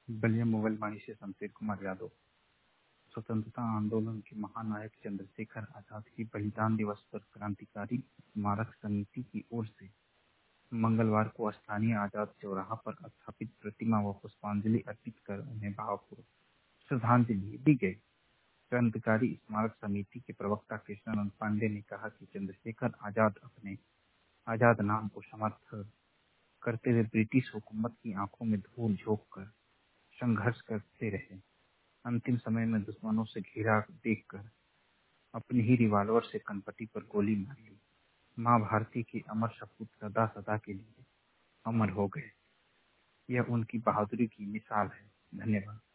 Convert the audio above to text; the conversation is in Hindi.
बलिया मोबाइलवाणी से शमशेर कुमार यादव। स्वतंत्रता आंदोलन के महानायक चंद्रशेखर आजाद के बलिदान दिवस पर क्रांतिकारी स्मारक समिति की ओर से मंगलवार को स्थानीय आजाद चौराहा पर स्थापित प्रतिमा व पुष्पांजलि अर्पित कर उन्हें भावपूर्वक श्रद्धांजलि दी गई। क्रांतिकारी स्मारक समिति के प्रवक्ता कृष्णानंद पांडे ने कहा कि चंद्रशेखर आजाद अपने आजाद नाम को समर्थन करते हुए ब्रिटिश हुकूमत की आंखों में धूल झोंक कर संघर्ष करते रहे। अंतिम समय में दुश्मनों से घिरा देखकर अपनी ही रिवॉल्वर से कनपटी पर गोली मार ली। मां भारती के अमर सपूत सदा सदा के लिए अमर हो गए। यह उनकी बहादुरी की मिसाल है। धन्यवाद।